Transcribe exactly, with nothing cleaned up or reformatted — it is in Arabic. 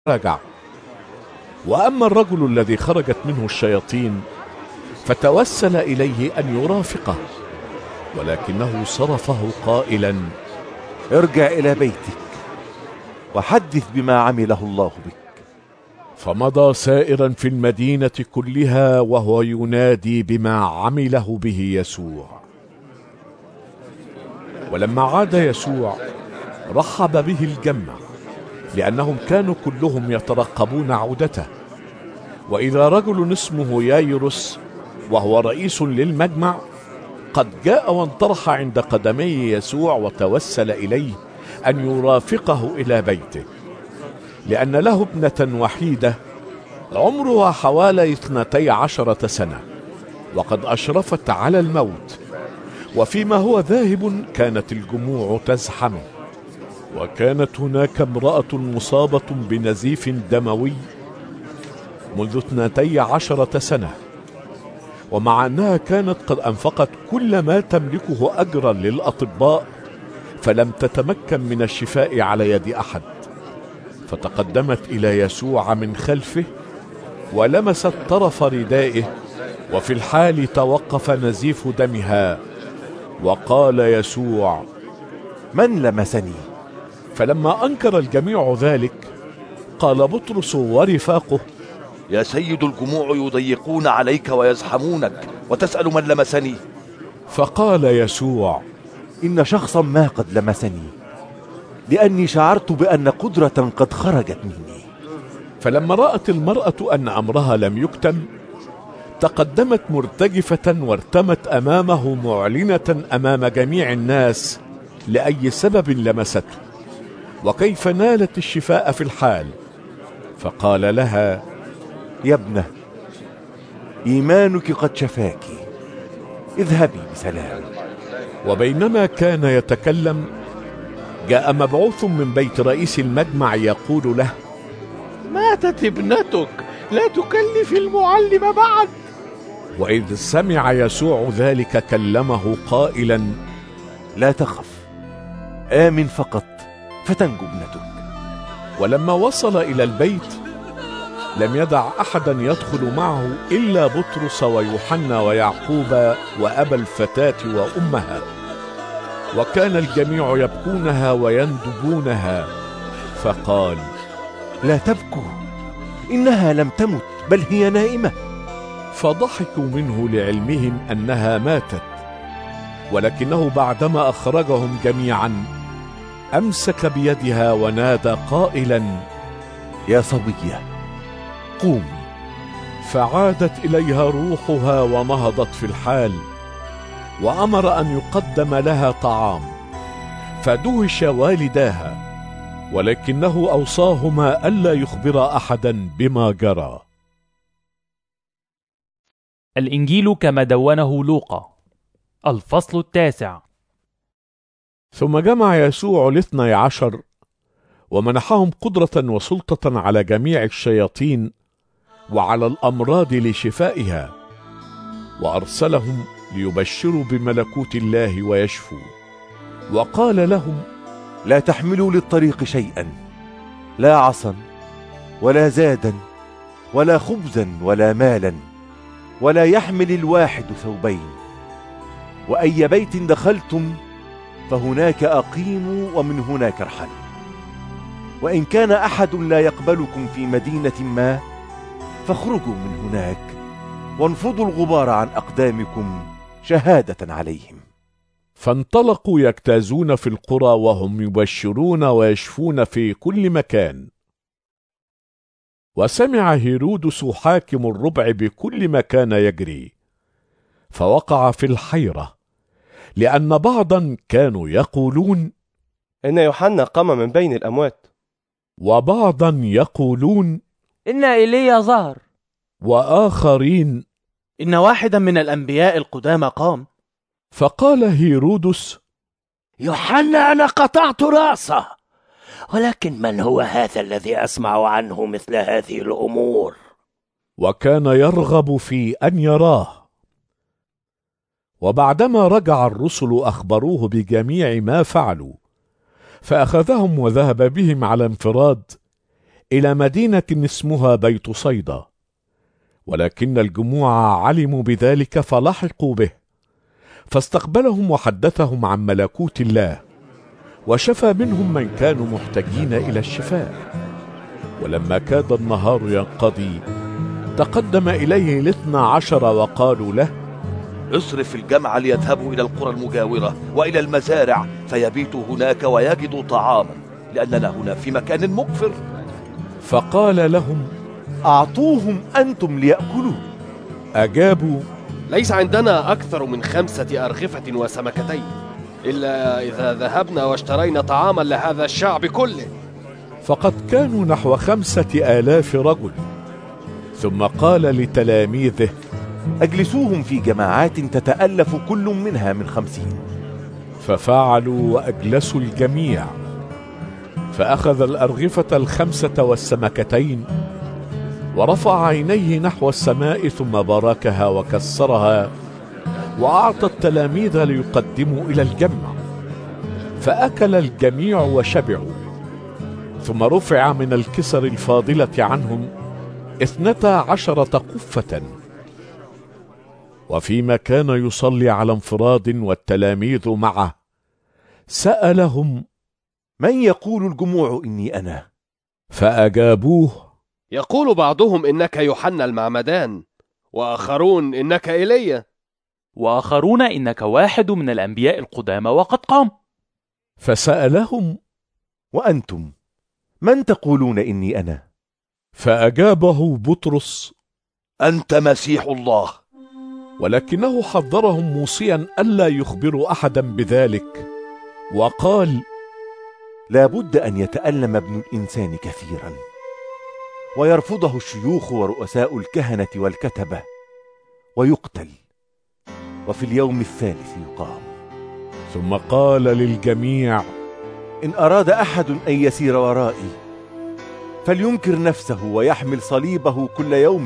رجع. وأما الرجل الذي خرجت منه الشياطين فتوسل إليه أن يرافقه، ولكنه صرفه قائلا: ارجع إلى بيتك وحدث بما عمله الله بك. فمضى سائرا في المدينة كلها وهو ينادي بما عمله به يسوع. ولما عاد يسوع رحب به الجمع، لأنهم كانوا كلهم يترقبون عودته. وإذا رجل اسمه يايروس وهو رئيس للمجمع قد جاء وانطرح عند قدمي يسوع وتوسل إليه أن يرافقه إلى بيته، لأن له ابنة وحيدة عمرها حوالي اثنتي عشرة سنة وقد أشرفت على الموت، وفيما هو ذاهب كانت الجموع تزحمه. وكانت هناك امرأة مصابة بنزيف دموي منذ اثنتي عشرة سنة، ومع أنها كانت قد أنفقت كل ما تملكه أجرا للأطباء فلم تتمكن من الشفاء على يد أحد، فتقدمت إلى يسوع من خلفه ولمست طرف ردائه، وفي الحال توقف نزيف دمها. وقال يسوع: من لمسني؟ فلما أنكر الجميع ذلك قال بطرس ورفاقه: يا سيد، الجموع يضيقون عليك ويزحمونك وتسأل من لمسني. فقال يسوع: إن شخصا ما قد لمسني، لأني شعرت بأن قدرة قد خرجت مني. فلما رأت المرأة أن أمرها لم يكتم تقدمت مرتجفة وارتمت أمامه معلنة أمام جميع الناس لأي سبب لمسته وكيف نالت الشفاء في الحال. فقال لها: يا ابنة، إيمانك قد شفاك، اذهبي بسلام. وبينما كان يتكلم جاء مبعوث من بيت رئيس المجمع يقول له: ماتت ابنتك، لا تكلف المعلم بعد. وإذ سمع يسوع ذلك كلمه قائلا: لا تخف، آمن فقط فتنجو ابنتك. ولما وصل إلى البيت لم يدع أحدا يدخل معه إلا بطرس ويوحنا ويعقوب وأبا الفتاة وأمها، وكان الجميع يبكونها ويندبونها. فقال: لا تبكوا، إنها لم تمت بل هي نائمة. فضحكوا منه لعلمهم أنها ماتت، ولكنه بعدما أخرجهم جميعا أمسك بيدها ونادى قائلا: يا صبية، قومي. فعادت إليها روحها ونهضت في الحال، وأمر أن يقدم لها طعام، فدهش والداها، ولكنه أوصاهما ألا يخبر أحدا بما جرى. الإنجيل كما دونه لوقا، الفصل التاسع. ثم جمع يسوع الاثني عشر ومنحهم قدرة وسلطة على جميع الشياطين وعلى الأمراض لشفائها، وأرسلهم ليبشروا بملكوت الله ويشفوا. وقال لهم: لا تحملوا للطريق شيئا، لا عصا ولا زادا ولا خبزا ولا مالا، ولا يحمل الواحد ثوبين. وأي بيت دخلتم فهناك أقيموا ومن هناك ارحلوا. وإن كان أحد لا يقبلكم في مدينة ما فاخرجوا من هناك وانفضوا الغبار عن أقدامكم شهادة عليهم. فانطلقوا يجتازون في القرى وهم يبشرون ويشفون في كل مكان. وسمع هيرودس حاكم الربع بكل ما كان يجري، فوقع في الحيرة، لأن بعضا كانوا يقولون: إن يوحنا قام من بين الأموات، وبعضا يقولون: إن إيليا ظهر، وآخرين: إن واحدا من الأنبياء القدامى قام. فقال هيرودس: يوحنا أنا قطعت رأسه، ولكن من هو هذا الذي أسمع عنه مثل هذه الأمور؟ وكان يرغب في أن يراه. وبعدما رجع الرسل أخبروه بجميع ما فعلوا، فأخذهم وذهب بهم على انفراد إلى مدينة اسمها بيت صيدا، ولكن الجموع علموا بذلك فلحقوا به، فاستقبلهم وحدثهم عن ملكوت الله، وشفى منهم من كانوا محتاجين إلى الشفاء. ولما كاد النهار ينقضي تقدم إليه الاثنى عشر وقالوا له: اصرف الجمع ليذهبوا إلى القرى المجاورة وإلى المزارع فيبيتوا هناك ويجدوا طعاما، لأننا هنا في مكان مقفر. فقال لهم: أعطوهم أنتم ليأكلوا. أجابوا: ليس عندنا أكثر من خمسة أرغفة وسمكتين، إلا إذا ذهبنا واشترينا طعاما لهذا الشعب كله. فقد كانوا نحو خمسة آلاف رجل. ثم قال لتلاميذه: أجلسوهم في جماعات تتألف كل منها من خمسين. ففعلوا وأجلسوا الجميع، فأخذ الأرغفة الخمسة والسمكتين ورفع عينيه نحو السماء ثم باركها وكسرها وأعطى التلاميذ ليقدموا إلى الجمع، فأكل الجميع وشبعوا. ثم رفع من الكسر الفاضلة عنهم اثنتا عشرة قفة. وفيما كان يصلي على انفراد والتلاميذ معه سألهم: من يقول الجموع إني أنا؟ فأجابوه: يقول بعضهم إنك يوحنا المعمدان، وآخرون إنك إيليا، وآخرون إنك واحد من الأنبياء القدامى وقد قام. فسألهم: وأنتم من تقولون إني أنا؟ فأجابه بطرس: أنت مسيح الله. ولكنه حذرهم موصيا ألا يخبروا أحدا بذلك، وقال: لا بد أن يتألم ابن الإنسان كثيرا، ويرفضه الشيوخ ورؤساء الكهنة والكتبة، ويقتل، وفي اليوم الثالث يقام. ثم قال للجميع: إن أراد أحد أن يسير ورائي فلينكر نفسه ويحمل صليبه كل يوم